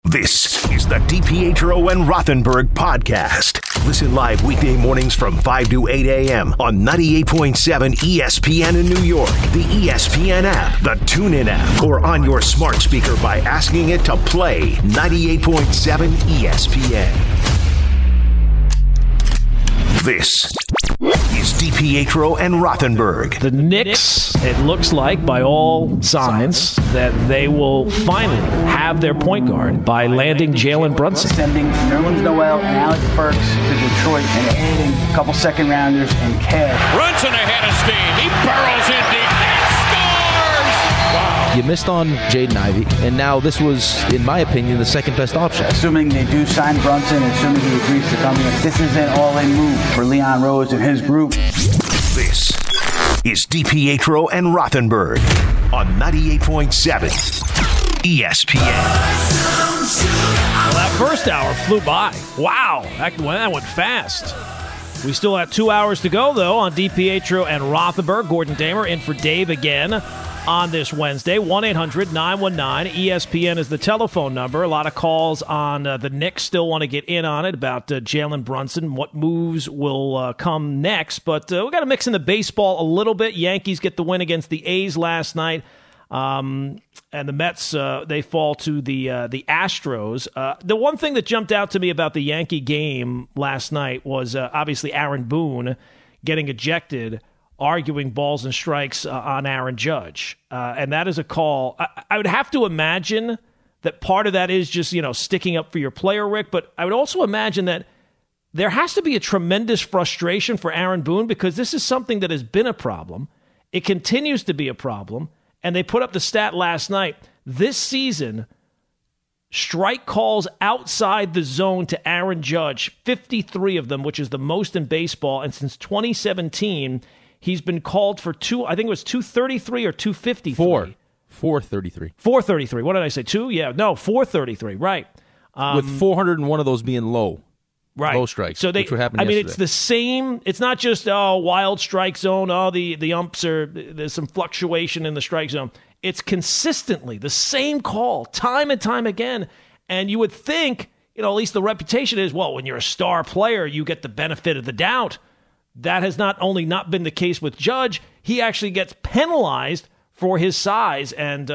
This is the DiPietro and Rothenberg podcast. Listen live weekday mornings from 5 to 8 a.m. on 98.7 ESPN in New York, the ESPN app, the TuneIn app, or on your smart speaker by asking it to play 98.7 ESPN. This is DiPietro and Rothenberg. The Knicks, it looks like, by all signs, that they will finally have their point guard by landing Jalen Brunson. Sending Nerlens Noel and Alec Burks to Detroit and adding a couple second-rounders and cash. Brunson ahead of steam. He burrows in deep and scores! Wow. You missed on Jaden Ivey, and now this was, in my opinion, the second-best option. Assuming they do sign Brunson, assuming he agrees to come here, this is an all-in move for Leon Rose and his group. This is DiPietro and Rothenberg on 98.7 ESPN. Well, that first hour flew by. Wow, that went fast. We still have 2 hours to go, though, on DiPietro and Rothenberg. Gordon Damer in for Dave again on this Wednesday. 1-800-919-ESPN is the telephone number. A lot of calls on the Knicks. Still want to get in on it about Jalen Brunson, what moves will come next. But we got to mix in the baseball a little bit. Yankees get the win against the A's last night. And the Mets, they fall to the Astros. The one thing that jumped out to me about the Yankee game last night was obviously Aaron Boone getting ejected, arguing balls and strikes on Aaron Judge. And that is a call. I would have to imagine that part of that is just, sticking up for your player, Rick. But I would also imagine that there has to be a tremendous frustration for Aaron Boone because this is something that has been a problem. It continues to be a problem. And they put up the stat last night. This season, strike calls outside the zone to Aaron Judge, 53 of them, which is the most in baseball. And since 2017, he's been called for 233 or 253. 433. 433. What did I say? 2? Yeah. No, 433. Right. With 401 of those being low. Right. Low strikes. So which would happen yesterday. It's the same. It's not just wild strike zone. The umps there's some fluctuation in the strike zone. It's consistently the same call time and time again. And you would think, at least the reputation is, well, when you're a star player, you get the benefit of the doubt. That has not only not been the case with Judge, he actually gets penalized for his size. And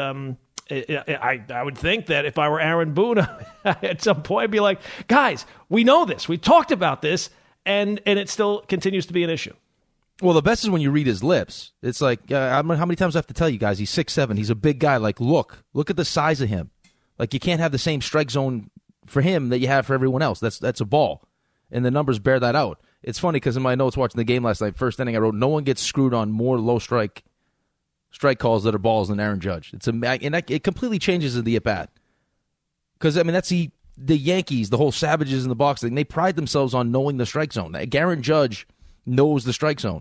I would think that if I were Aaron Boone, at some point I'd be like, guys, we know this. We talked about this, and it still continues to be an issue. Well, the best is when you read his lips. It's like, how many times do I have to tell you guys, he's 6'7". He's a big guy. Like, look at the size of him. Like, you can't have the same strike zone for him that you have for everyone else. That's a ball. And the numbers bear that out. It's funny because in my notes watching the game last night, first inning, I wrote, no one gets screwed on more low strike calls that are balls than Aaron Judge. It completely changes the at-bat. Because, that's the Yankees, the whole savages in the box thing. They pride themselves on knowing the strike zone. Aaron Judge knows the strike zone.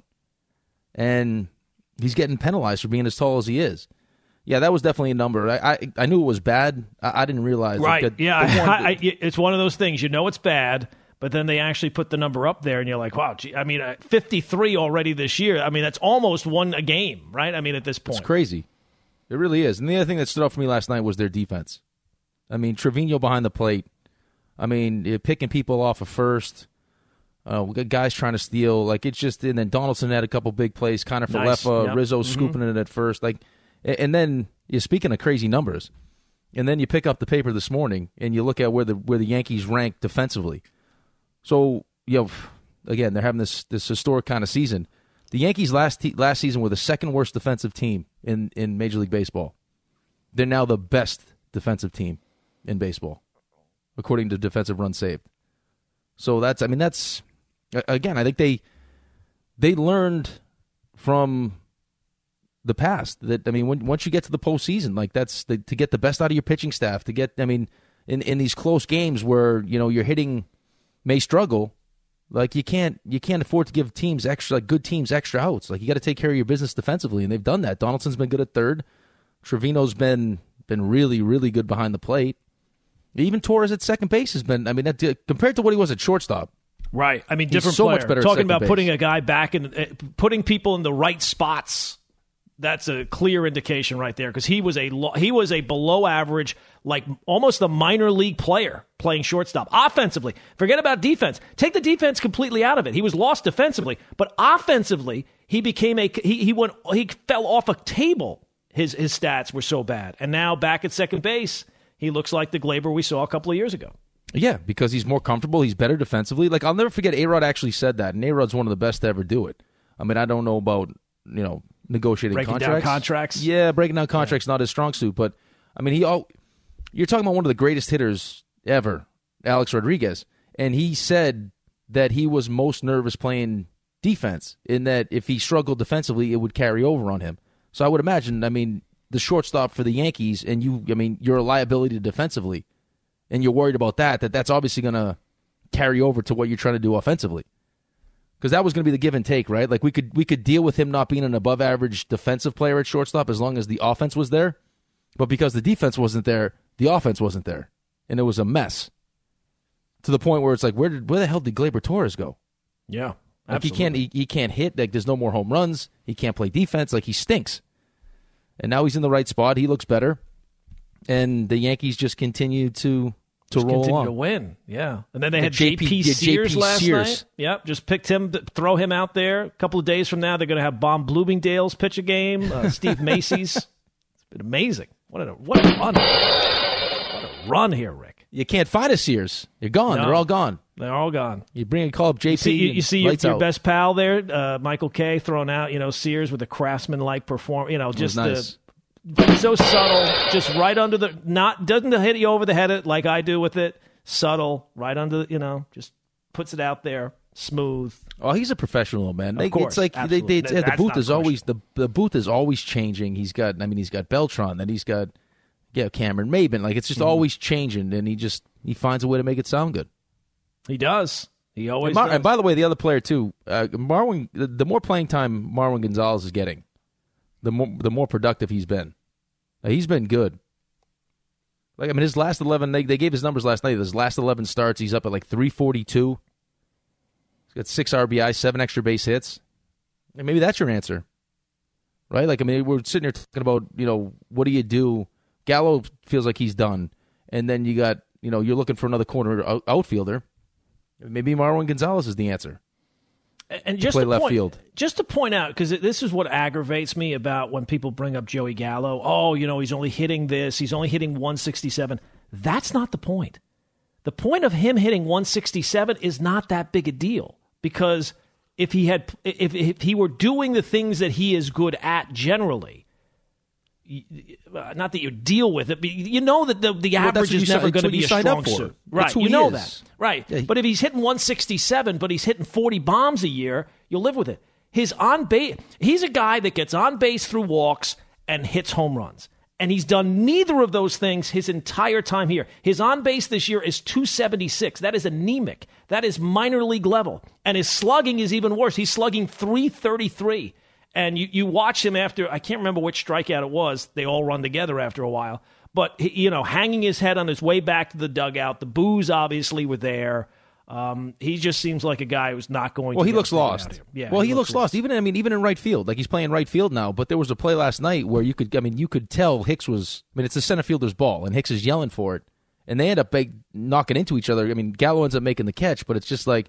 And he's getting penalized for being as tall as he is. Yeah, that was definitely a number. I knew it was bad. I didn't realize. Right, it's one of those things. You know it's bad, but then they actually put the number up there, and you're like, wow, 53 already this year. That's almost one a game, right? At this point. It's crazy. It really is. And the other thing that stood out for me last night was their defense. Trevino behind the plate. Picking people off of first. We got guys trying to steal. And then Donaldson had a couple big plays. Connor Falefa, Yep. Rizzo scooping it at first. And then you're speaking of crazy numbers. And then you pick up the paper this morning and you look at where the Yankees rank defensively. So, again, they're having this historic kind of season. The Yankees last season were the second worst defensive team in Major League Baseball. They're now the best defensive team in baseball, according to defensive runs saved. So that's again, I think they learned from the past that, once you get to the postseason, that's to get the best out of your pitching staff, to get, in these close games where, you're hitting may struggle, you can't afford to give teams extra, good teams extra outs. You got to take care of your business defensively, and they've done that. Donaldson's been good at third. Trevino's been really, really good behind the plate. Even Torres at second base has been, compared to what he was at shortstop. Right. He's Different so player. much better at Talking second about base. putting a guy back in, putting people in the right spots That's a clear indication right there because he was a below average, like almost a minor league player playing shortstop. Offensively, forget about defense. Take the defense completely out of it. He was lost defensively, but offensively, he became he fell off a table. His stats were so bad, and now back at second base, he looks like the Glaber we saw a couple of years ago. Yeah, because he's more comfortable. He's better defensively. Like, I'll never forget A-Rod actually said that, and A-Rod's one of the best to ever do it. I mean, I don't know about, negotiating breaking down contracts. Yeah, breaking down contracts, not his strong suit. But, I mean, you're talking about one of the greatest hitters ever, Alex Rodriguez, and he said that he was most nervous playing defense, in that if he struggled defensively, it would carry over on him. So I would imagine, the shortstop for the Yankees, and you're a liability defensively, and you're worried about that's obviously going to carry over to what you're trying to do offensively. Because that was going to be the give and take, right? Like, we could deal with him not being an above-average defensive player at shortstop as long as the offense was there. But because the defense wasn't there, the offense wasn't there. And it was a mess. To the point where it's like, where the hell did Gleyber Torres go? Yeah, like absolutely. he can't hit. Like, there's no more home runs. He can't play defense. Like, he stinks. And now he's in the right spot. He looks better. And the Yankees just continue to roll continue along. To win, yeah. And then they had JP Sears last night. Yep, just picked him, throw him out there. A couple of days from now, they're going to have Bob Bloomingdale's pitch a game. Steve Macy's. It's been amazing. What a run! What a run here, Rick. You can't find a Sears. You're gone. No, they're all gone. They're all gone. You bring a call up JP. You see your best pal there, Michael Kay, throwing out Sears with a Craftsman-like performance. Just nice. So subtle, just right under doesn't hit you over the head like I do with it. Subtle, right under, just puts it out there, smooth. Oh, he's a professional, man. Of course, it's like the booth is always the booth is always changing. He's got Beltran, then he's got Cameron Maben. Like, it's just always changing, and he finds a way to make it sound good. He does. He always does. And by the way, the other player too, Marwin. The more playing time Marwin Gonzalez is getting, the more productive he's been. He's been good. Like, his last 11, they gave his numbers last night. His last 11 starts, he's up at like 342. He's got 6 RBI, 7 extra base hits. And maybe that's your answer, right? Like, we're sitting here talking about, what do you do? Gallo feels like he's done. And then you got, you're looking for another corner outfielder. Maybe Marwin Gonzalez is the answer. And just play to left field. Just to point out, because this is what aggravates me about when people bring up Joey Gallo. Oh, he's only hitting this. He's only hitting 167. That's not the point. The point of him hitting 167 is not that big a deal, because if he were doing the things that he is good at generally, not that you deal with it, but that the average is never going to be a strong suit. Right, that. Right. Yeah. But if he's hitting 167, but he's hitting 40 bombs a year, you'll live with it. His on base, he's a guy that gets on base through walks and hits home runs. And he's done neither of those things his entire time here. His on base this year is 276. That is anemic. That is minor league level. And his slugging is even worse. He's slugging 333. And you watch him after, I can't remember which strikeout it was. They all run together after a while. But, hanging his head on his way back to the dugout. The boos obviously were there. He just seems like a guy who's not going to. Well, he looks lost. Yeah, well, he looks lost. Even in right field. Like, he's playing right field now. But there was a play last night where you could tell Hicks was, it's a center fielder's ball, and Hicks is yelling for it. And they end up knocking into each other. Gallo ends up making the catch, but it's just like,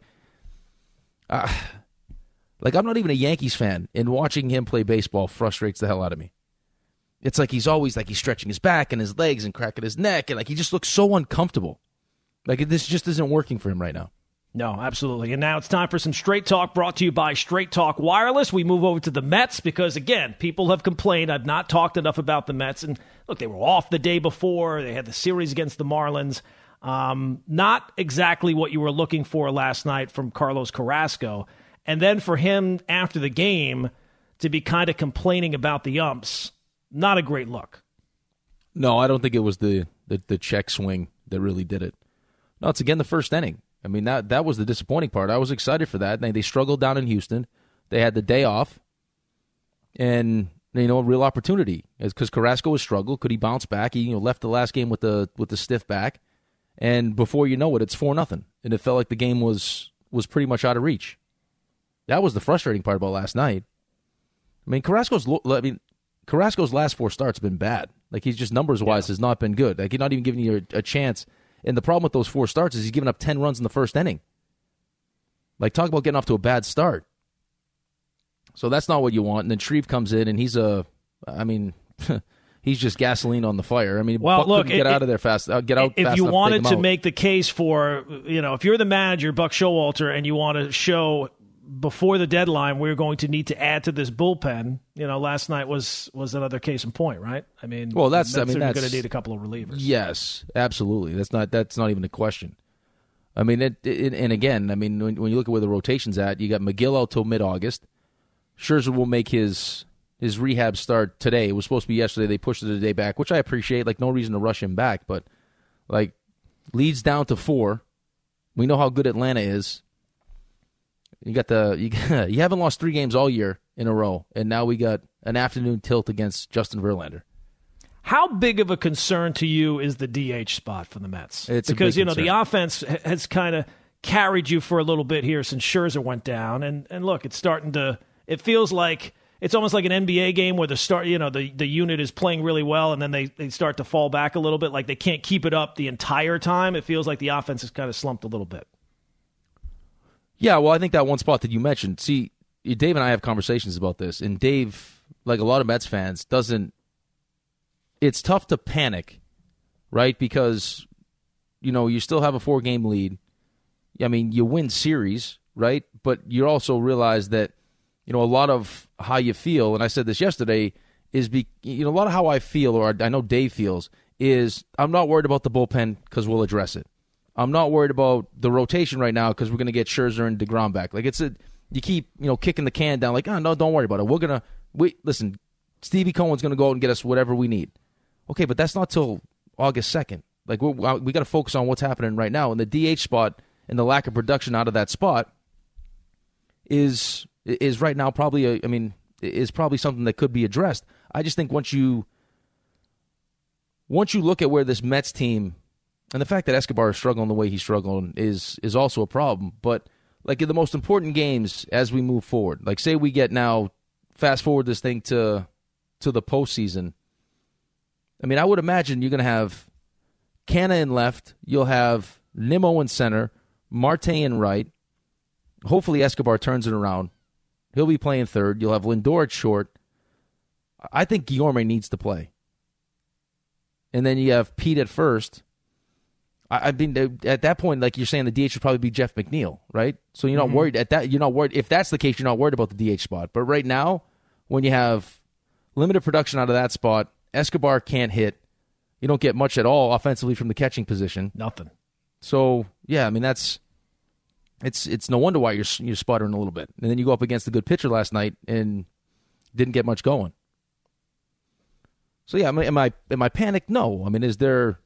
I'm not even a Yankees fan, and watching him play baseball frustrates the hell out of me. It's like he's always he's stretching his back and his legs and cracking his neck, and he just looks so uncomfortable. This just isn't working for him right now. No, absolutely. And now it's time for some Straight Talk, brought to you by Straight Talk Wireless. We move over to the Mets because, again, people have complained. I've not talked enough about the Mets. And look, they were off the day before. They had the series against the Marlins. Not exactly what you were looking for last night from Carlos Carrasco. And then for him, after the game, to be kind of complaining about the umps, not a great look. No, I don't think it was the check swing that really did it. No, it's again the first inning. That was the disappointing part. I was excited for that. They struggled down in Houston. They had the day off. And, a real opportunity. Because Carrasco was struggled. Could he bounce back? He left the last game with the stiff back. And before you know it, it's 4-0. And it felt like the game was pretty much out of reach. That was the frustrating part about last night. Carrasco's Carrasco's last 4 starts have been bad. Like, he's just numbers-wise has not been good. Like, he's not even giving you a chance. And the problem with those 4 starts is he's given up 10 runs in the first inning. Like, talk about getting off to a bad start. So that's not what you want. And then Shreve comes in, and he's he's just gasoline on the fire. I mean, well, Buck couldn't get out of there fast. Get out if fast you enough wanted to to make the case for, if you're the manager, Buck Showalter, and you want to show before the deadline we're going to need to add to this bullpen, last night was another case in point, right? I mean, that's going to need a couple of relievers. Yes, absolutely. That's not even a question. I mean, and again, I mean, when you look at where the rotation's at, you got McGill out till mid-August. Scherzer will make his rehab start today. It was supposed to be yesterday. They pushed it a day back, which I appreciate. Like, no reason to rush him back, but like, leads down to 4. We know how good Atlanta is. You haven't lost 3 games all year in a row, and now we got an afternoon tilt against Justin Verlander. How big of a concern to you is the DH spot for the Mets? Because the offense has kind of carried you for a little bit here since Scherzer went down, and look, it's starting to. It feels like it's almost like an NBA game where the unit is playing really well, and then they start to fall back a little bit. Like, they can't keep it up the entire time. It feels like the offense has kind of slumped a little bit. Yeah, well, I think that one spot that you mentioned. See, Dave and I have conversations about this, and Dave, like a lot of Mets fans, doesn't. It's tough to panic, right? Because you still have a 4-game lead. I mean, you win series, right? But you also realize that. A lot of how you feel, and I said this yesterday, is a lot of how I feel, or I know Dave feels, is I'm not worried about the bullpen because we'll address it. I'm not worried about the rotation right now because we're going to get Scherzer and DeGrom back. Like, you keep kicking the can down. Like, no, don't worry about it. Listen, Stevie Cohen's going to go out and get us whatever we need. Okay, but that's not till August 2nd. Like, we got to focus on what's happening right now, and the DH spot and the lack of production out of that spot is right now probably is probably something that could be addressed. I just think once you look at where this Mets team, and the fact that Escobar is struggling the way he's struggling is also a problem. But like, in the most important games as we move forward, like, say we get now, fast forward this thing to the postseason. I mean, I would imagine you're going to have Canna in left, you'll have Nimmo in center, Marte in right. Hopefully Escobar turns it around. He'll be playing third. You'll have Lindor at short. I think Guillorme needs to play. And then you have Pete at first. I mean, at that point, like you're saying, the DH should probably be Jeff McNeil, right? So you're not worried at that. You're not worried. If that's the case, you're not worried about the DH spot. But right now, when you have limited production out of that spot, Escobar can't hit. You don't get much at all offensively from the catching position. Nothing. So yeah, I mean, it's no wonder why you're sputtering a little bit. And then you go up against a good pitcher last night and didn't get much going. So yeah, am I panicked? No. I mean, is there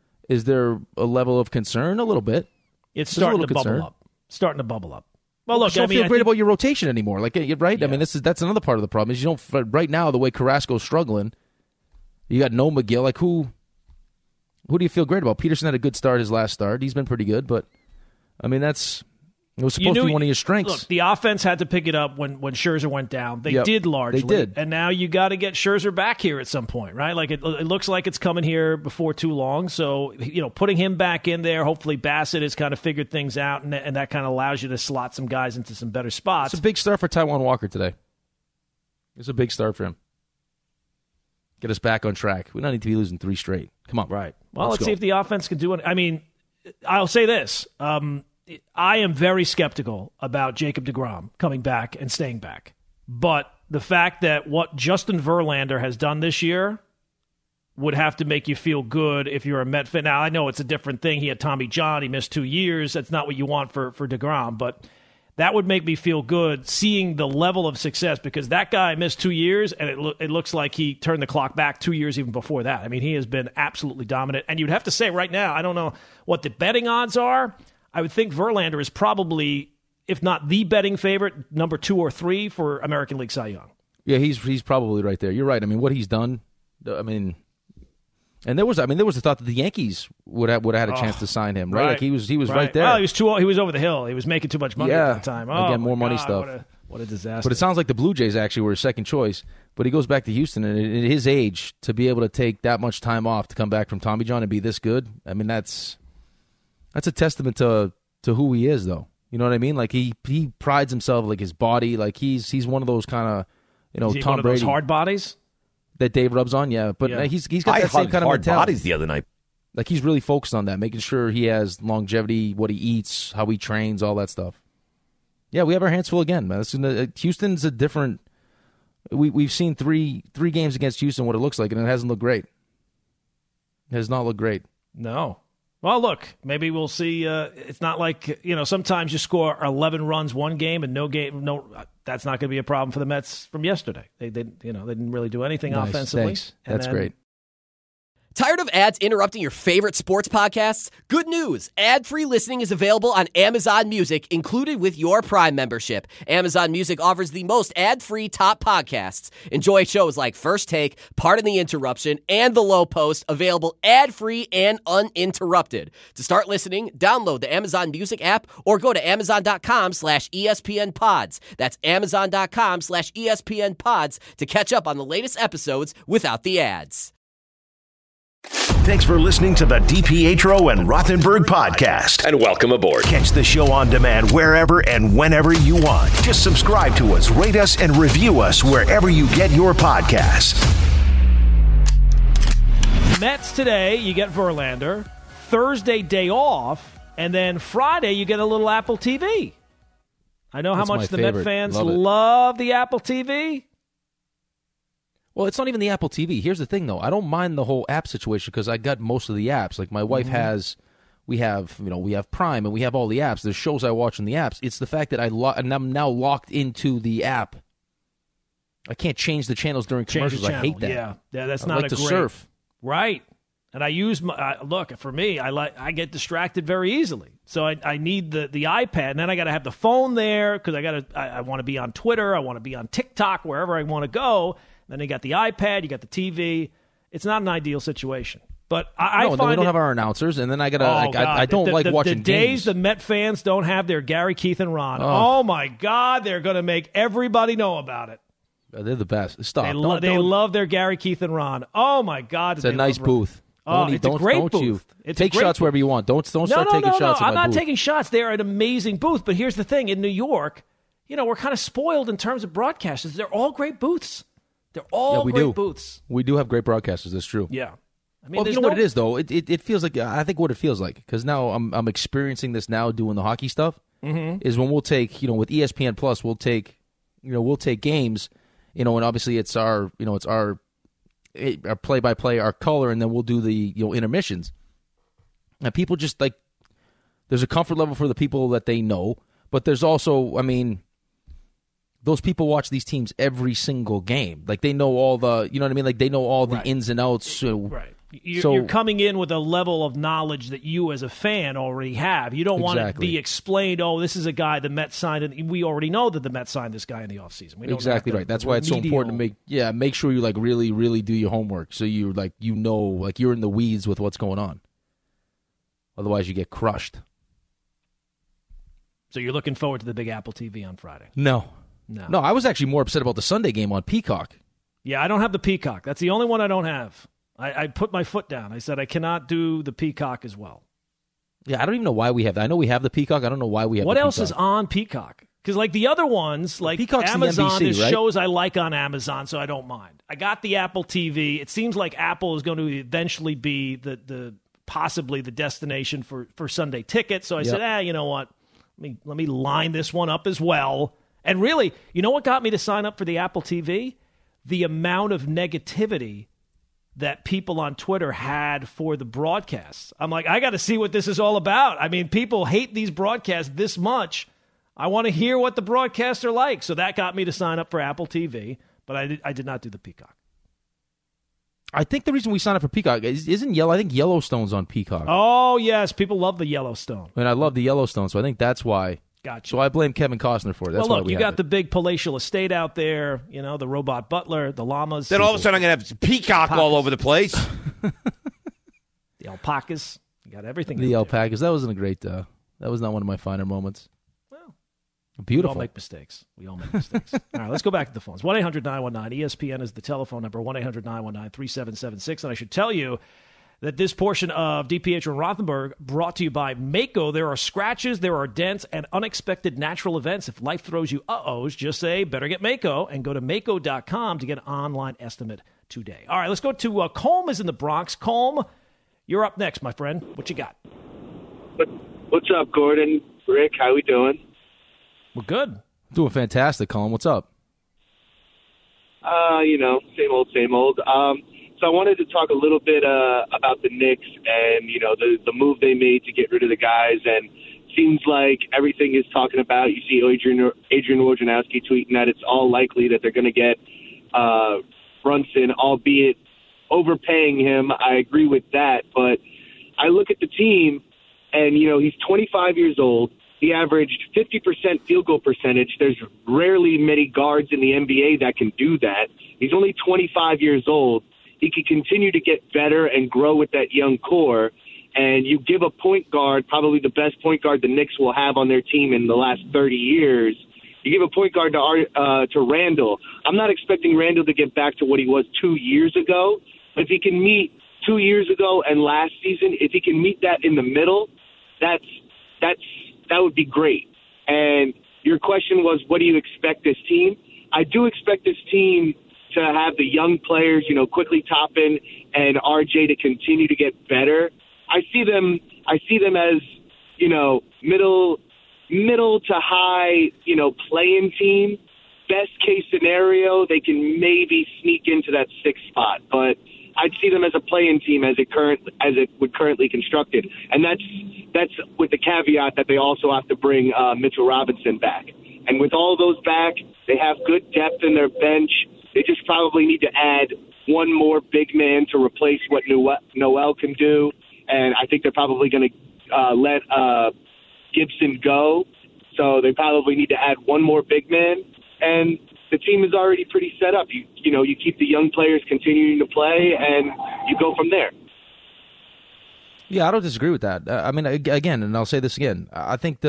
a level of concern? A little bit. It's starting to bubble up. Well, look, you don't feel great about your rotation anymore. Like, right? Yeah. I mean, that's another part of the problem is you don't. Right now, the way Carrasco's struggling, you got no McGill. Like, who do you feel great about? Peterson had a good start his last start. He's been pretty good, but I mean, it was supposed to be one of your strengths. Look, the offense had to pick it up when Scherzer went down. They did largely. They did. And now you got to get Scherzer back here at some point, right? Like, it looks like it's coming here before too long. So, putting him back in there, hopefully Bassett has kind of figured things out, and that kind of allows you to slot some guys into some better spots. It's a big start for Taijuan Walker today. It's a big start for him. Get us back on track. We don't need to be losing 3 straight. Come on. Right. Well, let's see if the offense can do it. I mean, I'll say this. I am very skeptical about Jacob deGrom coming back and staying back. But the fact that what Justin Verlander has done this year would have to make you feel good if you're a Met fan. Now, I know it's a different thing. He had Tommy John. He missed 2 years. That's not what you want for deGrom. But that would make me feel good seeing the level of success, because that guy missed 2 years, and it looks like he turned the clock back 2 years even before that. I mean, he has been absolutely dominant. And you'd have to say right now, I don't know what the betting odds are. I would think Verlander is probably, if not the betting favorite, number 2 or 3 for American League Cy Young. Yeah, he's probably right there. You're right. I mean, what he's done, I mean, and there was the thought that the Yankees would have had a chance to sign him, right? Like he was right there. Well, he was over the hill. He was making too much money at the time. Again, more money stuff. What a disaster. But it sounds like the Blue Jays actually were his second choice. But he goes back to Houston, and at his age, to be able to take that much time off to come back from Tommy John and be this good, I mean, that's a testament to who he is, though. You know what I mean? Like, he prides himself, like, his body. Like, he's one of those kind of, Is he Tom one of Brady. those hard bodies? That Dave rubs on, yeah. But he's got that same kind of hard mentality. bodies the other night. Like, he's really focused on that, making sure he has longevity, what he eats, how he trains, all that stuff. Yeah, we have our hands full again, man. Houston's a different... We've seen three games against Houston, what it looks like, and it hasn't looked great. It has not looked great. No. Well, look, maybe we'll see. It's not like, sometimes you score 11 runs one game and no, that's not going to be a problem for the Mets from yesterday. They didn't really do anything offensively. Thanks. That's great. Tired of ads interrupting your favorite sports podcasts? Good news. Ad-free listening is available on Amazon Music, included with your Prime membership. Amazon Music offers the most ad-free top podcasts. Enjoy shows like First Take, Pardon the Interruption, and The Low Post, available ad-free and uninterrupted. To start listening, download the Amazon Music app or go to Amazon.com/ESPN Pods. That's Amazon.com/ESPN Pods to catch up on the latest episodes without the ads. Thanks for listening to the DiPietro and Rothenberg podcast. And welcome aboard. Catch the show on demand wherever and whenever you want. Just subscribe to us, rate us, and review us wherever you get your podcasts. Mets today, you get Verlander. Thursday, day off. And then Friday, you get a little Apple TV. I know That's how much the favorite. Met fans Love the Apple TV. Well, it's not even the Apple TV. Here's the thing, though. I don't mind the whole app situation because I got most of the apps. Like my wife has, we have Prime and we have all the apps. There's shows I watch in the apps. It's the fact that and I'm now locked into the app. I can't change the channels during commercials. I hate that. Yeah, that's I not like a to great surf. Right. And I use look, for me, I get distracted very easily. So I need the iPad, and then I got to have the phone there because I want to be on Twitter, I want to be on TikTok, wherever I want to go. Then you got the iPad, you got the TV. It's not an ideal situation. But I find we don't have our announcers, and then I gotta. I don't like watching the days games. the Met fans don't have their Gary, Keith, and Ron. Oh my God, they're going to make everybody know about it. They're the best. Stop. They love their Gary, Keith, and Ron. Oh my God, it's a nice booth. It's a great booth. Take shots wherever you want. Don't start taking shots. I'm not taking shots. They're an amazing booth. But here's the thing: in New York, we're kind of spoiled in terms of broadcasters. They're all great booths. They're all great booths. We do have great broadcasters. That's true. Yeah. I mean, you know what it is, though? It feels like, I think what it feels like, because now I'm experiencing this now doing the hockey stuff, is when we'll take, with ESPN Plus, we'll take games, and obviously it's our play-by-play, our color, and then we'll do the, intermissions. And people just, there's a comfort level for the people that they know, but there's also, those people watch these teams every single game. Like, they know all the, you know what I mean? Like, they know all the ins and outs. Right. You're coming in with a level of knowledge that you as a fan already have. You don't want it to be explained, this is a guy the Mets signed, and we already know that the Mets signed this guy in the offseason. Exactly right. That's why it's so important to make sure you, really, really do your homework so you're you're in the weeds with what's going on. Otherwise, you get crushed. So you're looking forward to the big Apple TV on Friday? No, I was actually more upset about the Sunday game on Peacock. Yeah, I don't have the Peacock. That's the only one I don't have. I put my foot down. I said I cannot do the Peacock as well. Yeah, I don't even know why we have that. I know we have the Peacock. I don't know why we have what the else Peacock. is on Peacock? Because the other ones, Peacock's Amazon, the NBC, there's right? shows I like on Amazon, so I don't mind. I got the Apple TV. It seems like Apple is going to eventually be the possibly the destination for Sunday tickets. So I said, you know what? Let me line this one up as well. And really, you know what got me to sign up for the Apple TV? The amount of negativity that people on Twitter had for the broadcasts. I'm like, I got to see what this is all about. I mean, people hate these broadcasts this much. I want to hear what the broadcasts are like. So that got me to sign up for Apple TV, but I did not do the Peacock. I think the reason we signed up for Peacock isn't Yellow. I think Yellowstone's on Peacock. Oh, yes. People love the Yellowstone. And I love the Yellowstone, so I think that's why. Gotcha. So I blame Kevin Costner for it. That's well, why look, we you have got it. the big palatial estate out there, the robot butler, the llamas. Then all of a sudden I'm going to have Peacock all over the place. The alpacas. You got everything. The alpacas. That wasn't a great, that was not one of my finer moments. Well, Beautiful. We all make mistakes. All right, let's go back to the phones. 1-800-919-ESPN is the telephone number, 1-800-919-3776. And I should tell you that this portion of DPH and Rothenberg brought to you by Mako. There are scratches, there are dents, and unexpected natural events. If life throws you uh-ohs, just say, better get Mako, and go to Mako.com to get an online estimate today. All right, let's go to Colm is in the Bronx. Colm, you're up next, my friend. What you got? What's up, Gordon? Rick, how we doing? We're good. Doing fantastic, Colin. What's up? Same old. So I wanted to talk a little bit about the Knicks and, the move they made to get rid of the guys. And seems like everything is talking about, you see Adrian Wojnarowski tweeting that it's all likely that they're going to get Brunson, albeit overpaying him. I agree with that. But I look at the team, and, he's 25 years old. He averaged 50% field goal percentage. There's rarely many guards in the NBA that can do that. He's only 25 years old. He can continue to get better and grow with that young core. And you give a point guard, probably the best point guard the Knicks will have on their team in the last 30 years. You give a point guard to Randall. I'm not expecting Randall to get back to what he was 2 years ago. But if he can meet 2 years ago and last season, if he can meet that in the middle, that would be great. And your question was, what do you expect this team? I do expect this team to have the young players, quickly Toppin and RJ to continue to get better. I see them as, middle to high, play-in team. Best case scenario, they can maybe sneak into that 6th spot, but I'd see them as a play-in team as it would currently constructed, and that's with the caveat that they also have to bring Mitchell Robinson back. And with all those back, they have good depth in their bench. They just probably need to add one more big man to replace what Noel can do, and I think they're probably going to let Gibson go. So they probably need to add one more big man, and the team is already pretty set up. You keep the young players continuing to play, and you go from there. Yeah, I don't disagree with that. I mean, again, and I'll say this again. I think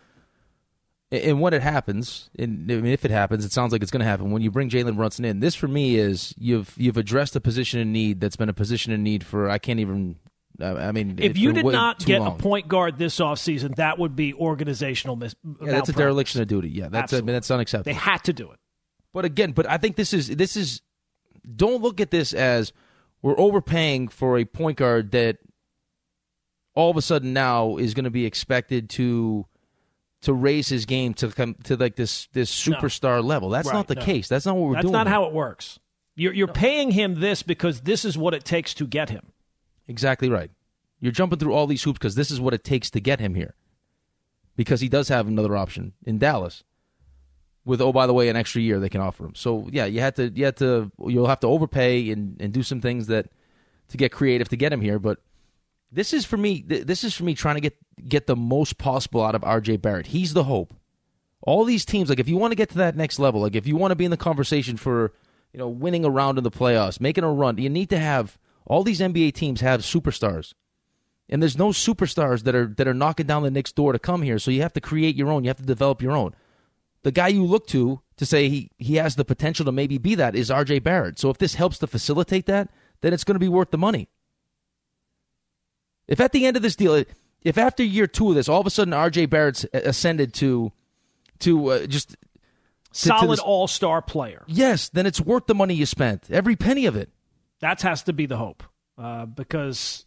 and when it happens, if it happens, it sounds like it's going to happen. When you bring Jalen Brunson in, this for me is you've addressed a position in need that's been a position in need for I can't even. I mean, if you did not get a point guard this offseason, that would be organizational that's a dereliction of duty. Yeah, that's unacceptable. They had to do it. But I think this is. Don't look at this as we're overpaying for a point guard that all of a sudden now is going to be expected to raise his game to come to like this superstar level. That's not the case. That's not what we're doing. That's not how it works. You're paying him this because this is what it takes to get him. Exactly right. You're jumping through all these hoops because this is what it takes to get him here. Because he does have another option in Dallas. With, by the way, an extra year they can offer him. So yeah, you'll have to overpay and do some things to get creative to get him here. But this is for me trying to get the most possible out of RJ Barrett. He's the hope. All these teams, like if you want to get to that next level, like if you want to be in the conversation for winning a round in the playoffs, making a run, you need to have all these NBA teams have superstars. And there's no superstars that are knocking down the Knicks' door to come here. So you have to create your own. You have to develop your own. The guy you look to say he has the potential to maybe be that is RJ Barrett. So if this helps to facilitate that, then it's going to be worth the money. If at the end of this deal, if after year 2 of this, all of a sudden RJ Barrett's ascended to just solid all-star player, yes, then it's worth the money you spent, every penny of it. That has to be the hope, because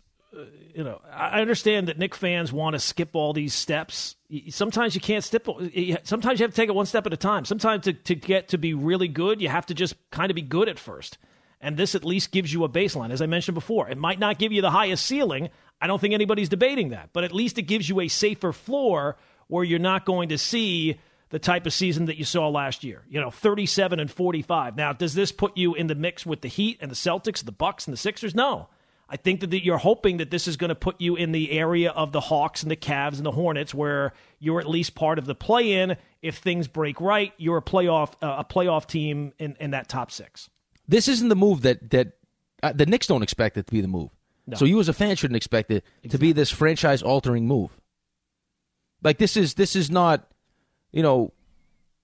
I understand that Knicks fans want to skip all these steps. Sometimes you can't skip. Sometimes you have to take it one step at a time. Sometimes to get to be really good, you have to just kind of be good at first. And this at least gives you a baseline. As I mentioned before, it might not give you the highest ceiling. I don't think anybody's debating that. But at least it gives you a safer floor where you're not going to see the type of season that you saw last year. 37 and 45. Now, does this put you in the mix with the Heat and the Celtics, the Bucks and the Sixers? No. I think that you're hoping that this is going to put you in the area of the Hawks and the Cavs and the Hornets, where you're at least part of the play-in. If things break right, you're a playoff team in that top 6. This isn't the move that the Knicks don't expect it to be the move. No. So you as a fan shouldn't expect it to be this franchise-altering move. Like this is not,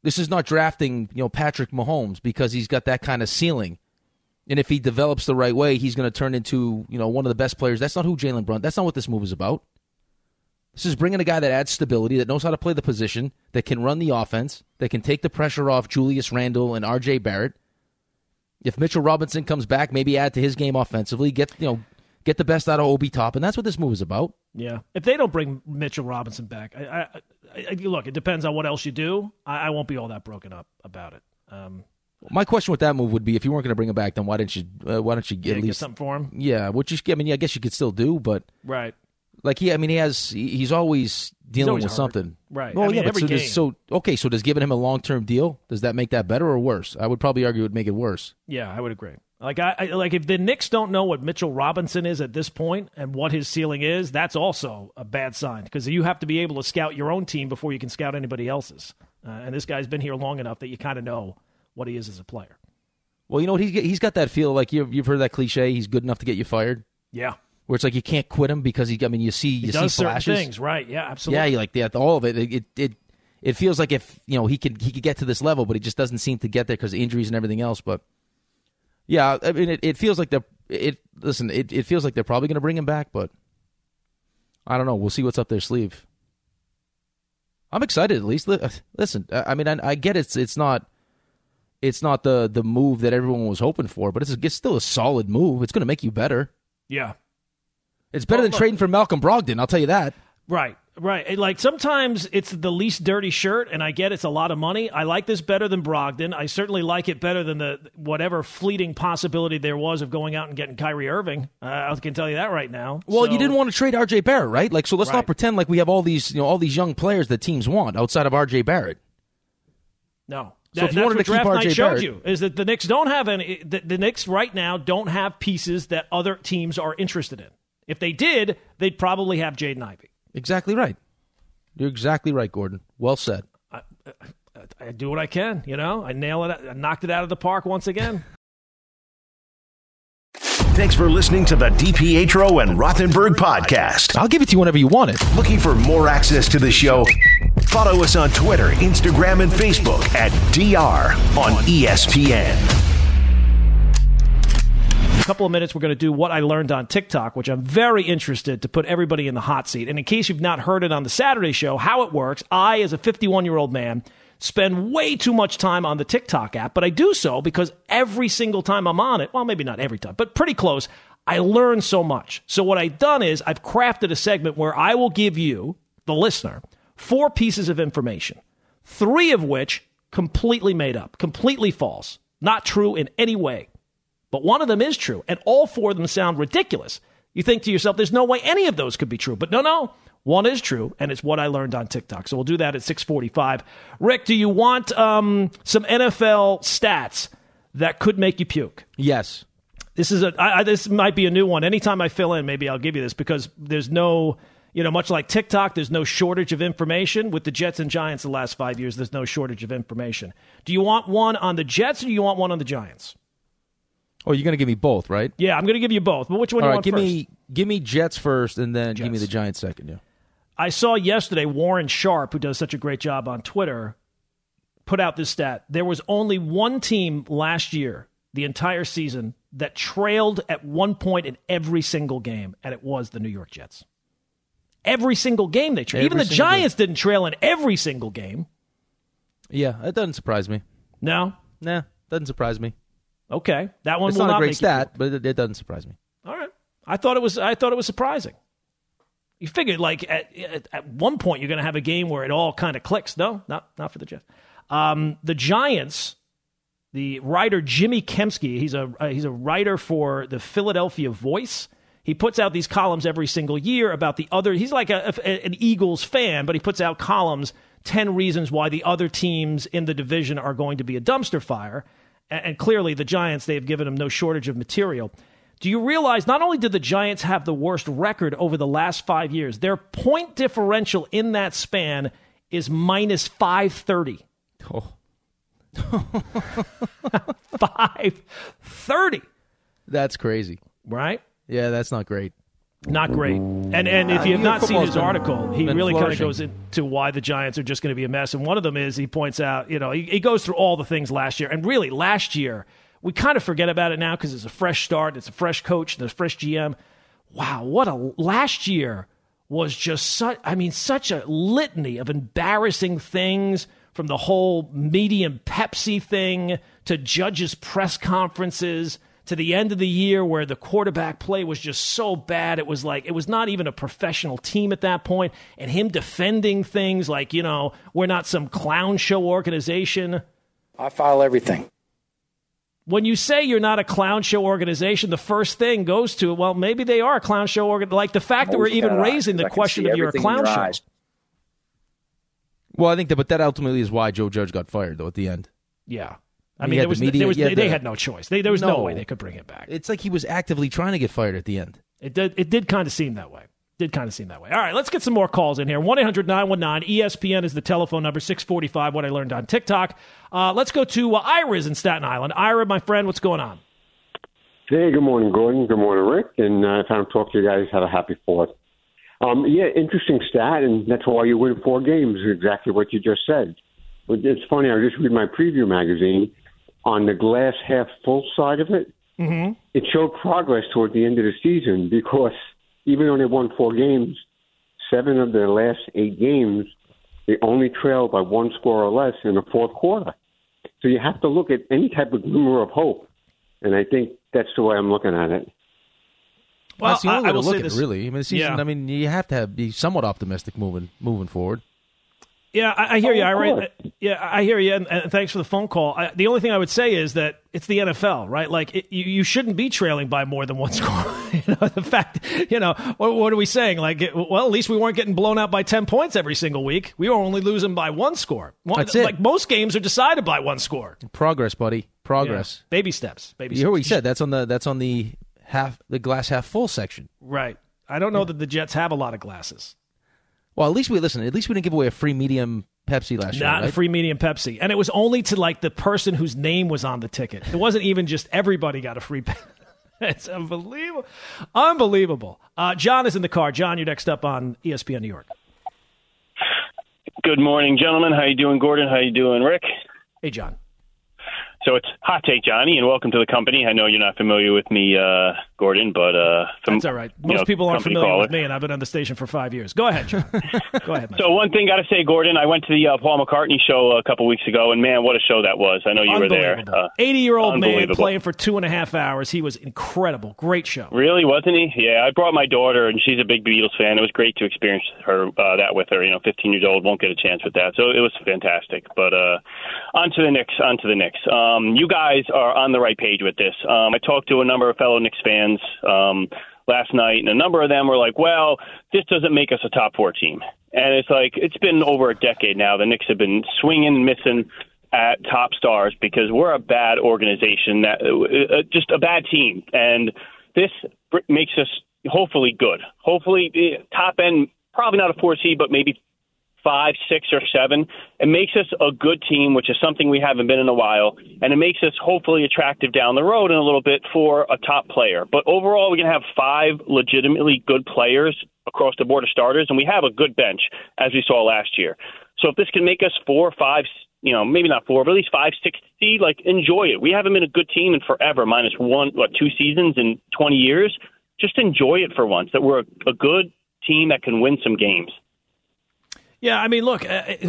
This is not drafting, Patrick Mahomes because he's got that kind of ceiling. And if he develops the right way, he's going to turn into, one of the best players. That's not who Jalen Brunson. That's not what this move is about. This is bringing a guy that adds stability, that knows how to play the position, that can run the offense, that can take the pressure off Julius Randle and R.J. Barrett. If Mitchell Robinson comes back, maybe add to his game offensively, get the best out of Obi Toppin. That's what this move is about. Yeah. If they don't bring Mitchell Robinson back, look, it depends on what else you do. I won't be all that broken up about it. My question with that move would be, if you weren't going to bring him back, then why don't you at least get something for him? Yeah, I guess you could still do, but right. Like he's always dealing with something. Right. Well, every game. So does giving him a long-term deal, does that make that better or worse? I would probably argue it would make it worse. Yeah, I would agree. Like if the Knicks don't know what Mitchell Robinson is at this point and what his ceiling is, that's also a bad sign, because you have to be able to scout your own team before you can scout anybody else's. And this guy's been here long enough that you kind of know what he is as a player. Well, you know what? He's got that feel, like you've heard that cliche, he's good enough to get you fired. Yeah. Where it's like you can't quit him because you see does flashes. Certain things, right? Yeah, absolutely. Yeah, all of it. It feels like if he could get to this level, but he just doesn't seem to get there because of injuries and everything else. But yeah, I mean, it feels like it feels like they're probably going to bring him back, but I don't know. We'll see what's up their sleeve. I'm excited, at least. Listen, I mean, I get it's not the move that everyone was hoping for, but it's still a solid move. It's going to make you better. Yeah. It's better than trading for Malcolm Brogdon, I'll tell you that. Right. Like, sometimes it's the least dirty shirt, and I get it's a lot of money. I like this better than Brogdon. I certainly like it better than the whatever fleeting possibility there was of going out and getting Kyrie Irving. I can tell you that right now. Well, you didn't want to trade R.J. Barrett, right? Like, so let's not pretend like we have all these young players that teams want outside of R.J. Barrett. No. So if you wanted to keep Draft R.J. Night showed Barrett, you is that the Knicks don't have any. The Knicks right now don't have pieces that other teams are interested in. If they did, they'd probably have Jaden Ivey. Exactly right. You're exactly right, Gordon. Well said. I do what I can, I nail it. I knocked it out of the park once again. Thanks for listening to the DiPietro and Rothenberg podcast. I'll give it to you whenever you want it. Looking for more access to the show? Follow us on Twitter, Instagram, and Facebook at DR on ESPN. A couple of minutes, we're going to do what I learned on TikTok, which I'm very interested to put everybody in the hot seat. And in case you've not heard it on the Saturday show, how it works, I, as a 51-year-old man, spend way too much time on the TikTok app, but I do so because every single time I'm on it, well, maybe not every time, but pretty close, I learn so much. So what I've done is I've crafted a segment where I will give you, the listener, 4 pieces of information, 3 of which completely made up, completely false, not true in any way. But one of them is true, and all 4 of them sound ridiculous. You think to yourself, there's no way any of those could be true. But no, one is true, and it's what I learned on TikTok. So we'll do that at 6:45. Rick, do you want some NFL stats that could make you puke? Yes. This is this might be a new one. Anytime I fill in, maybe I'll give you this, because there's no, much like TikTok, there's no shortage of information. With the Jets and Giants the last 5 years, there's no shortage of information. Do you want one on the Jets, or do you want one on the Giants? Oh, you're going to give me both, right? Yeah, I'm going to give you both. But which one do you want first? Give me Jets first, and then give me the Giants second. Yeah. I saw yesterday Warren Sharp, who does such a great job on Twitter, put out this stat. There was only one team last year, the entire season, that trailed at one point in every single game, and it was the New York Jets. Every single game they trailed. Even the Giants didn't trail in every single game. Yeah, that doesn't surprise me. No? Nah, doesn't surprise me. Okay, that one it's will not a great make stat, but it doesn't surprise me. All right, I thought it was surprising. You figured like at one point you're going to have a game where it all kind of clicks. No, not for the Jets. The Giants, the writer Jimmy Kempski, he's a writer for the Philadelphia Voice. He puts out these columns every single year about the other. He's like an Eagles fan, but he puts out columns, 10 reasons why the other teams in the division are going to be a dumpster fire. And clearly the Giants, they've given them no shortage of material. Do you realize not only did the Giants have the worst record over the last 5 years, their point differential in that span is minus 530. Oh. 530. That's crazy. Right? Yeah, that's not great. Not great. And if you have not seen his article, he really kind of goes into why the Giants are just going to be a mess. And one of them is he points out, he goes through all the things last year. And really, last year, we kind of forget about it now because it's a fresh start. It's a fresh coach, the fresh GM. Wow, last year was just such a litany of embarrassing things, from the whole medium Pepsi thing to judges' press conferences to the end of the year where the quarterback play was just so bad. It was not even a professional team at that point. And him defending things like, we're not some clown show organization. I file everything. When you say you're not a clown show organization, the first thing goes to, well, maybe they are a clown show like the fact that we're even raising the question of you're a clown show. Eyes. Well, I think that ultimately is why Joe Judge got fired, though, at the end. Yeah. I mean, they had no choice. There was no way they could bring him back. It's like he was actively trying to get fired at the end. It did kind of seem that way. All right, let's get some more calls in here. 1-800-919-ESPN is the telephone number, 645, what I learned on TikTok. Let's go to Ira's in Staten Island. Ira, my friend, what's going on? Hey, good morning, Gordon. Good morning, Rick. And if I don't talk to you guys, have a happy 4th. Interesting stat, and that's why you win 4 games, exactly what you just said. But it's funny, I just read my preview magazine. On the glass half full side of it, It showed progress toward the end of the season because even though they won 4 games, 7 of their last 8 games, they only trailed by 1 score or less in the fourth quarter. So you have to look at any type of glimmer of hope, and I think that's the way I'm looking at it. Well, that's the only way to look at it, really. I mean, the season, you have to be somewhat optimistic moving forward. Yeah, I hear you. I hear you, and thanks for the phone call. The only thing I would say is that it's the NFL, right? Like, you shouldn't be trailing by more than 1 score. The fact, what are we saying? Like, well, at least we weren't getting blown out by 10 points every single week. We were only losing by 1 score. That's it. Like, most games are decided by 1 score. Progress, buddy. Progress. Yeah. Baby steps. You heard what he said. That's on the glass half full section. Right. I don't know that the Jets have a lot of glasses. Well, at least we didn't give away a free medium Pepsi last year. Not a free medium Pepsi. And it was only to like the person whose name was on the ticket. It wasn't even just everybody got a free Pepsi. It's unbelievable. Unbelievable. John is in the car. John, you're next up on ESPN New York. Good morning, gentlemen. How you doing, Gordon? How you doing, Rick? Hey, John. So it's Hot Take Johnny, and welcome to the company. I know you're not familiar with me, Gordon, but that's all right. Most people aren't familiar with me, and I've been on the station for 5 years. Go ahead, John. Go ahead. So one thing got to say, Gordon, I went to the Paul McCartney show a couple weeks ago, and man, what a show that was! I know you were there. 80-year-old man playing for 2.5 hours. He was incredible. Great show. Really, wasn't he? Yeah, I brought my daughter, and she's a big Beatles fan. It was great to experience that with her. 15 years old, won't get a chance with that, so it was fantastic. But on to the Knicks. You guys are on the right page with this. I talked to a number of fellow Knicks fans last night, and a number of them were like, well, this doesn't make us a top 4 team. And it's like, it's been over a decade now. The Knicks have been swinging and missing at top stars because we're a bad organization, just a bad team. And this makes us hopefully good. Hopefully top end, probably not a 4 seed, but maybe 5, 6, or 7. It makes us a good team, which is something we haven't been in a while, and it makes us hopefully attractive down the road in a little bit for a top player. But overall, we're going to have 5 legitimately good players across the board of starters, and we have a good bench, as we saw last year. So if this can make us 4, 5, maybe not 4, but at least 5, 6 seed, enjoy it. We haven't been a good team in forever, minus 2 seasons in 20 years. Just enjoy it for once, that we're a good team that can win some games. Yeah, I mean, look,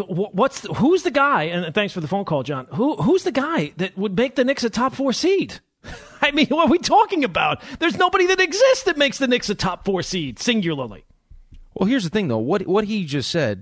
who's the guy? And thanks for the phone call, John. Who's the guy that would make the Knicks a top 4 seed? I mean, what are we talking about? There's nobody that exists that makes the Knicks a top 4 seed singularly. Well, here's the thing, though. What he just said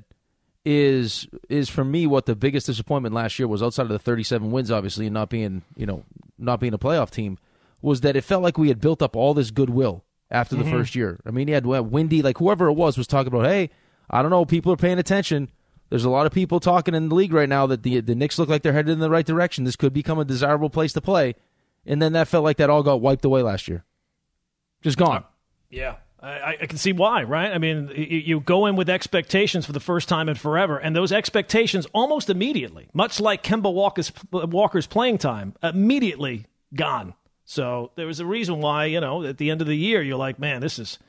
is for me what the biggest disappointment last year was, outside of the 37 wins, obviously, and not being a playoff team, was that it felt like we had built up all this goodwill after the first year. I mean, you had Wendy, whoever it was talking about, hey, I don't know, people are paying attention. There's a lot of people talking in the league right now that the Knicks look like they're headed in the right direction. This could become a desirable place to play. And then that felt like that all got wiped away last year. Just gone. Yeah, I can see why, right? I mean, you go in with expectations for the first time in forever, and those expectations almost immediately, much like Kemba Walker's playing time, immediately gone. So there was a reason why, at the end of the year, you're like, man, this is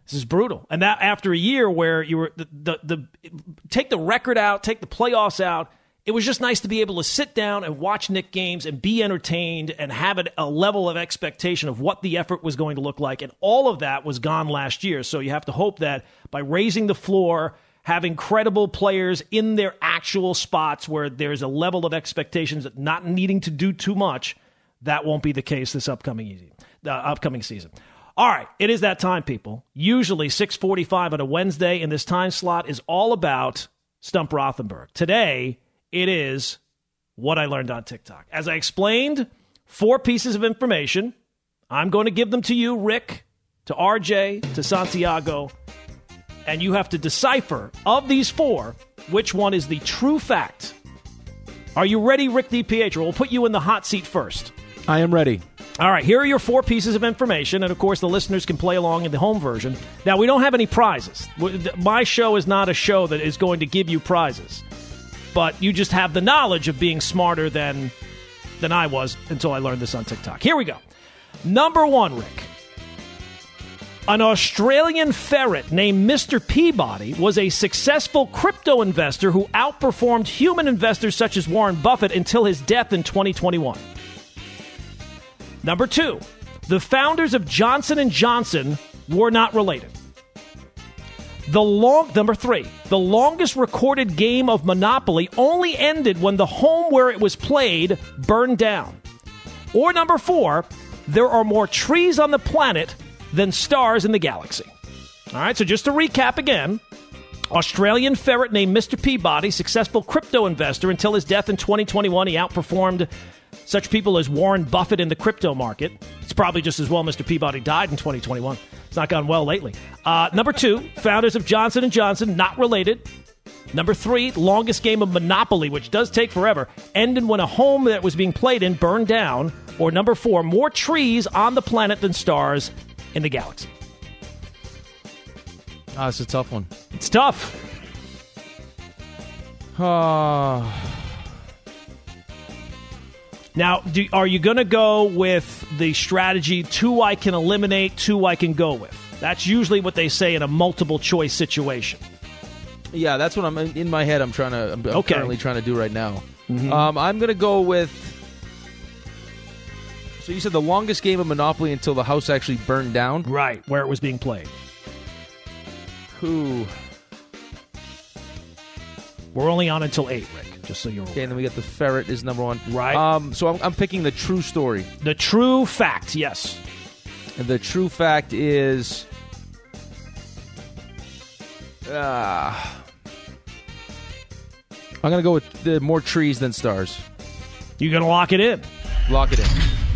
This is brutal. And that after a year where you were the take the record out, take the playoffs out, it was just nice to be able to sit down and watch Knick games and be entertained and have a level of expectation of what the effort was going to look like. And all of that was gone last year. So you have to hope that by raising the floor, having credible players in their actual spots where there's a level of expectations, not needing to do too much, that won't be the case this upcoming season. All right, it is that time, people. Usually 6:45 on a Wednesday, and this time slot is all about Stump Rothenberg. Today, it is what I learned on TikTok. As I explained, 4 pieces of information. I'm going to give them to you, Rick, to RJ, to Santiago, and you have to decipher, of these 4, which one is the true fact. Are you ready, Rick DiPietro? We'll put you in the hot seat first. I am ready. All right, here are your 4 pieces of information, and of course the listeners can play along in the home version. Now, we don't have any prizes. My show is not a show that is going to give you prizes, but you just have the knowledge of being smarter than I was until I learned this on TikTok. Here we go. Number 1, Rick. An Australian ferret named Mr. Peabody was a successful crypto investor who outperformed human investors such as Warren Buffett until his death in 2021. Number 2, the founders of Johnson & Johnson were not related. Number 3, the longest recorded game of Monopoly only ended when the home where it was played burned down. Or number 4, there are more trees on the planet than stars in the galaxy. All right, so just to recap again, Australian ferret named Mr. Peabody, successful crypto investor until his death in 2021. He outperformed such people as Warren Buffett in the crypto market. It's probably just as well Mr. Peabody died in 2021. It's not gone well lately. Number 2, founders of Johnson & Johnson, not related. Number 3, longest game of Monopoly, which does take forever, ended when a home that was being played in burned down. Or number 4, more trees on the planet than stars in the galaxy. It's a tough one. It's tough. Now, are you going to go with the strategy 2 I can eliminate, 2 I can go with? That's usually what they say in a multiple choice situation. Yeah, that's what I'm in my head. I'm currently trying to do right now. Mm-hmm. I'm going to go with. So you said the longest game of Monopoly until the house actually burned down, right where it was being played. Who? We're only on until 8, Rick. Just so you're aware. Okay, and then we got the ferret is number 1. Right. So I'm picking the true story. The true fact, yes. And the true fact is... I'm going to go with the more trees than stars. You're going to lock it in? Lock it in.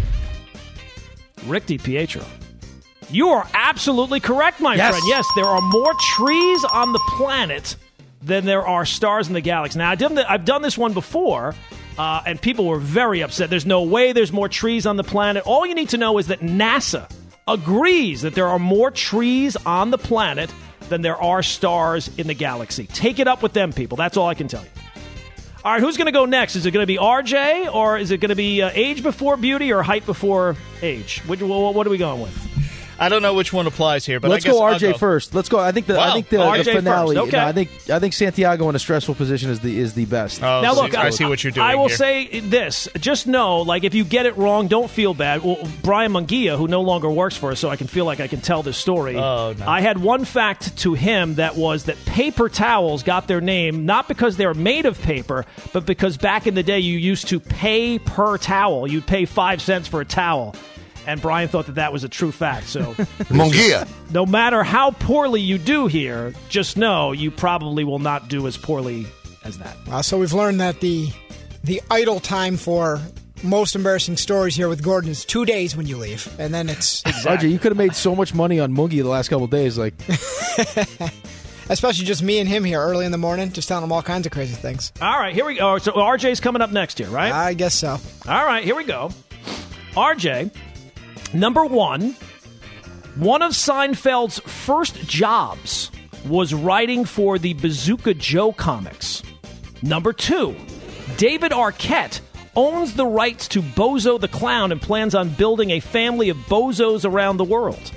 Rick DiPietro. You are absolutely correct, my friend. Yes, there are more trees on the planet than there are stars in the galaxy. Now, I've done this one before, and people were very upset. There's no way there's more trees on the planet. All you need to know is that NASA agrees that there are more trees on the planet than there are stars in the galaxy. Take it up with them, people. That's all I can tell you. All right, who's going to go next? Is it going to be RJ, or is it going to be age before beauty or height before age? What are we going with? I don't know which one applies here, but let's I guess go RJ I'll go first. Let's go. I think the finale. Okay. No, I think Santiago in a stressful position is the best. Oh, now look, I see what you're doing. I will here. say this: just know, like, if you get it wrong, don't feel bad. Well, Brian Munguia, who no longer works for us, so I can feel like I can tell this story. Oh, no. I had one fact to him that was that paper towels got their name not because they're made of paper, but because back in the day you used to pay per towel. You'd pay 5 cents for a towel. And Brian thought that was a true fact. So, Munguia. No matter how poorly you do here, just know you probably will not do as poorly as that. So we've learned that the idle time for most embarrassing stories here with Gordon is 2 days when you leave, and then it's RJ, you could have made so much money on Munguia the last couple of days, like. Especially just me and him here early in the morning, just telling him all kinds of crazy things. All right, here we go. So RJ's coming up next here, right? I guess so. All right, here we go. RJ. Number 1, one of Seinfeld's first jobs was writing for the Bazooka Joe comics. Number 2, David Arquette owns the rights to Bozo the Clown and plans on building a family of bozos around the world.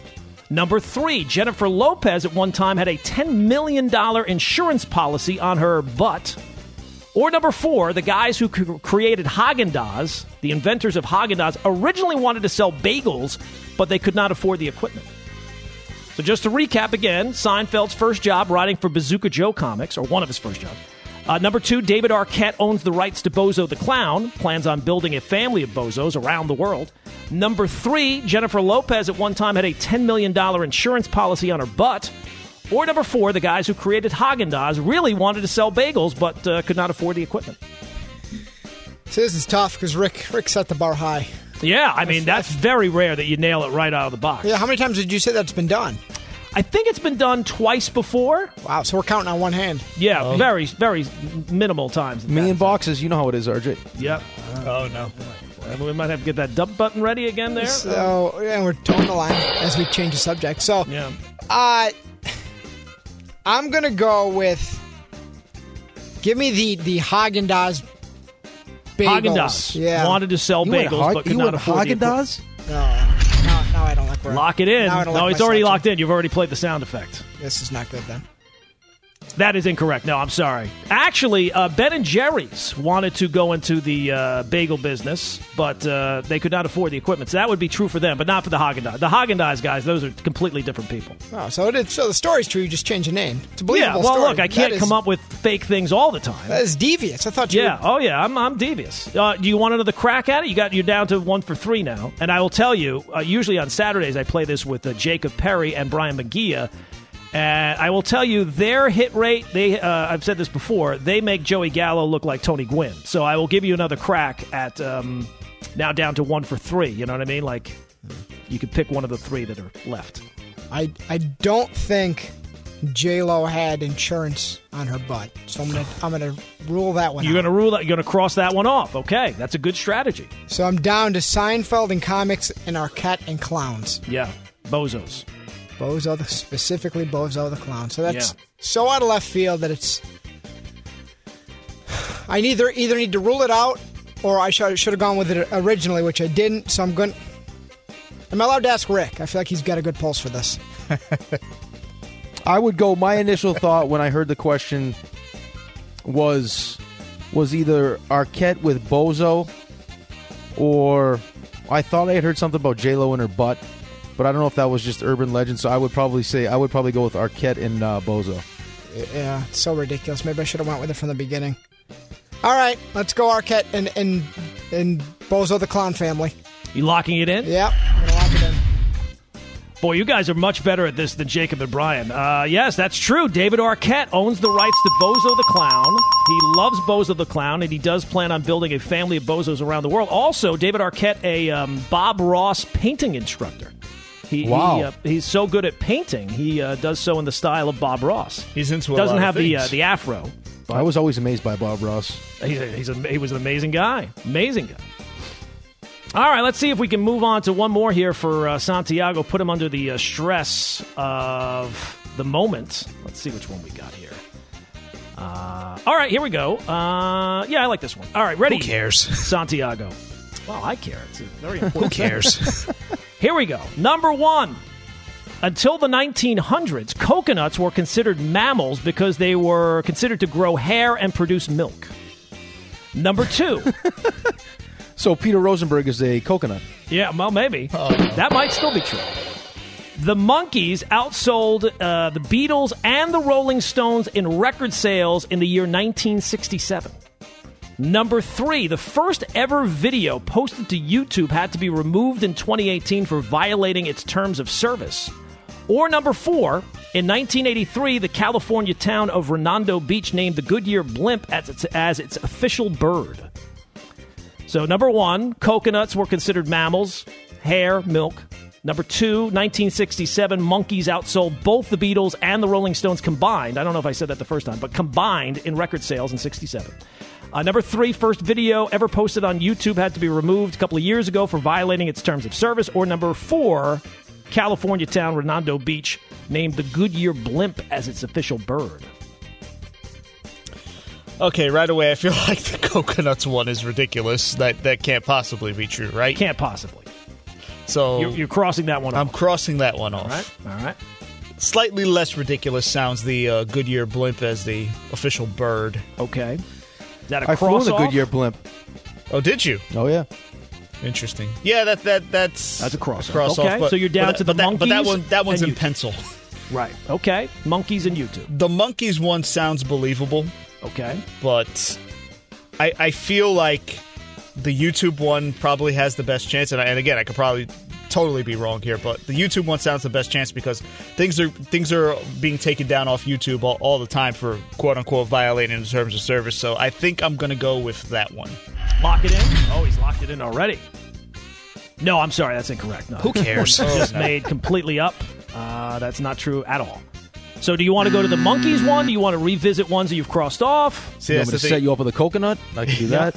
Number 3, Jennifer Lopez at one time had a $10 million insurance policy on her butt. Or number 4, the guys who created Häagen-Dazs, the inventors of Häagen-Dazs, originally wanted to sell bagels, but they could not afford the equipment. So just to recap again, Seinfeld's first job writing for Bazooka Joe Comics, or one of his first jobs. Number 2, David Arquette owns the rights to Bozo the Clown, plans on building a family of Bozos around the world. Number 3, Jennifer Lopez at one time had a $10 million insurance policy on her butt. Or number 4, the guys who created Häagen-Dazs really wanted to sell bagels, but could not afford the equipment. So this is tough because Rick set the bar high. Yeah, I mean, that's very rare that you nail it right out of the box. Yeah, how many times did you say that's been done? I think it's been done twice before. Wow, so we're counting on one hand. Yeah, very, very minimal times. Me and boxes, you know how it is, RJ. Yep. Oh, no. We might have to get that dump button ready again there. So, yeah, we're towing the line as we change the subject. So, yeah. I'm going to go with, give me the Häagen-Dazs bagels. Häagen-Dazs. Yeah. Wanted to sell bagels, but could not afford the Häagen-Dazs? No, I don't like where Lock it in. No, it's already locked in. You've already played the sound effect. This is not good then. That is incorrect. No, I'm sorry. Actually, Ben & Jerry's wanted to go into the bagel business, but they could not afford the equipment. So that would be true for them, but not for the Häagen-Dazs. The Häagen-Dazs guys, those are completely different people. Oh, so the story's true. You just change the name. It's a believable well, story. Look, I can't come up with fake things all the time. That is devious. I thought you Yeah, oh yeah, I'm devious. Do you want another crack at it? You're down to 1 for 3 now. And I will tell you, usually on Saturdays I play this with Jacob Perry and Brian McGeea. And I will tell you, their hit rate, I've said this before, they make Joey Gallo look like Tony Gwynn. So I will give you another crack at now down to 1 for 3. You know what I mean? Like, you could pick one of the 3 that are left. I don't think J-Lo had insurance on her butt. So I'm gonna rule that one out. You're going to rule that? You're going to cross that one off. Okay, that's a good strategy. So I'm down to Seinfeld and comics and Arquette and clowns. Yeah, Bozos. Specifically Bozo the Clown. So that's so out of left field that it's... I either need to rule it out or I should have gone with it originally, which I didn't. So I'm going... Am I allowed to ask Rick? I feel like he's got a good pulse for this. I would go... My initial thought when I heard the question was either Arquette with Bozo, or I thought I had heard something about J-Lo in her butt. But I don't know if that was just urban legend, so I would probably go with Arquette and Bozo. Yeah, it's so ridiculous. Maybe I should have went with it from the beginning. All right, let's go Arquette and Bozo the Clown family. You locking it in? Yep, I'm going to lock it in. Boy, you guys are much better at this than Jacob and Brian. Yes, that's true. David Arquette owns the rights to Bozo the Clown. He loves Bozo the Clown, and he does plan on building a family of Bozos around the world. Also, David Arquette, a Bob Ross painting instructor. He's so good at painting. He does so in the style of Bob Ross. He's into doesn't a lot have of things. the afro. I was always amazed by Bob Ross. He was an amazing guy. Amazing guy. All right, let's see if we can move on to one more here for Santiago. Put him under the stress of the moment. Let's see which one we got here. All right, here we go. Yeah, I like this one. All right, ready? Who cares? Santiago. Well, I care. It's a very important. Who cares? Here we go. Number 1. Until the 1900s, coconuts were considered mammals because they were considered to grow hair and produce milk. Number 2. So Peter Rosenberg is a coconut. Yeah, well, maybe. Oh, no. That might still be true. The Monkees outsold the Beatles and the Rolling Stones in record sales in the year 1967. Number 3, the first ever video posted to YouTube had to be removed in 2018 for violating its terms of service. Or number 4, in 1983, the California town of Redondo Beach named the Goodyear blimp as its official bird. So number 1, coconuts were considered mammals, hair, milk. Number 2, 1967, Monkees outsold both the Beatles and the Rolling Stones combined. I don't know if I said that the first time, but combined in record sales in 67. Number 3, first video ever posted on YouTube had to be removed a couple of years ago for violating its terms of service. Or number 4, California town Redondo Beach named the Goodyear blimp as its official bird. Okay, right away, I feel like the coconuts one is ridiculous. That can't possibly be true, right? Can't possibly. So you're crossing that one off. I'm crossing that one off. All right. Slightly less ridiculous sounds the Goodyear blimp as the official bird. Okay. Is that a I flew cross in a off? Goodyear blimp. Oh, did you? Oh, yeah. Interesting. Yeah, that's a cross off. Okay, but, so you're down to the monkeys. But that one's and in pencil. Right. Okay. Monkeys and YouTube. The monkeys one sounds believable. Okay. But I feel like the YouTube one probably has the best chance. And again, I could probably totally be wrong here, but the YouTube one sounds the best chance because things are being taken down off YouTube all the time for quote-unquote violating the terms of service. So I think I'm going to go with that one. Lock it in? Oh, he's locked it in already. No, I'm sorry. That's incorrect. No. Who cares? Just made completely up. That's not true at all. So do you want to go to the monkeys one? Do you want to revisit ones that you've crossed off? See, you want me to set you up with a coconut? I can do that.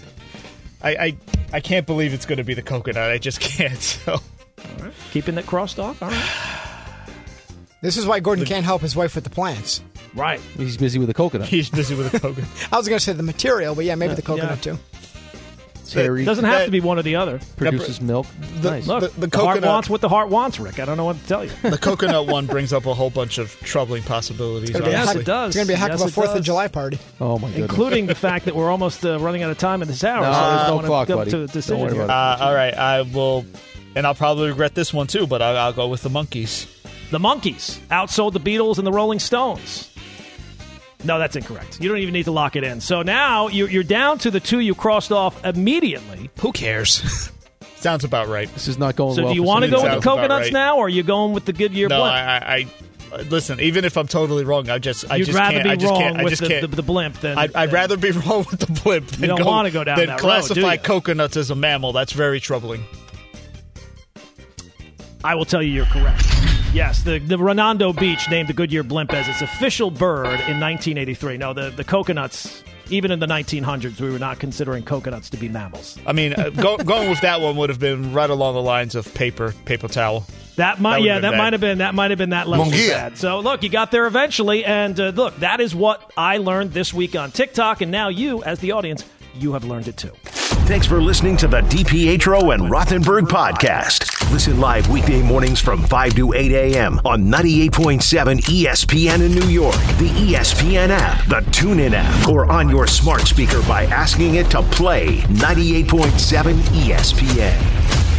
I can't believe it's going to be the coconut. I just can't. So. All right. Keeping it crossed off? All right. This is why Gordon can't help his wife with the plants. Right. He's busy with the coconut. He's busy with the coconut. I was going to say the material, but yeah, maybe the coconut too. It doesn't have to be one or the other. Produces milk. Nice. Look, the heart coconut wants what the heart wants, Rick. I don't know what to tell you. The coconut one brings up a whole bunch of troubling possibilities. Yes, it does. It's going to be a heck of a 4th of July party. Oh, my goodness. Including the fact that we're almost running out of time in this hour. No, so there's I no wanna clock, come buddy. to a decision Don't worry here. about All right, I will, and I'll probably regret this one too, but I'll go with the monkeys. The Monkees outsold the Beatles and the Rolling Stones. No, that's incorrect. You don't even need to lock it in. So now you're down to the two you crossed off immediately. Who cares? Sounds about right. This is not going So well. do you for want to some go with people. the coconuts now, or are you going with the Goodyear No, blimp? I listen. Even if I'm totally wrong, I just You'd rather can't. be wrong I with just can't. the blimp than... I'd rather be wrong with the blimp than don't wanna go down than that road, classify do you? coconuts as a mammal. That's very troubling. I will tell you you're correct. Yes, the Redondo Beach named the Goodyear blimp as its official bird in 1983. No, the coconuts, even in the 1900s, we were not considering coconuts to be mammals. I mean, going with that one would have been right along the lines of paper towel. That might have been that level of Mungia. bad. So look, you got there eventually, and look, that is what I learned this week on TikTok, and now you, as the audience, you have learned it too. Thanks for listening to the DiPietro and Rothenberg podcast. Listen live weekday mornings from 5 to 8 a.m. on 98.7 ESPN in New York, the ESPN app, the TuneIn app, or on your smart speaker by asking it to play 98.7 ESPN.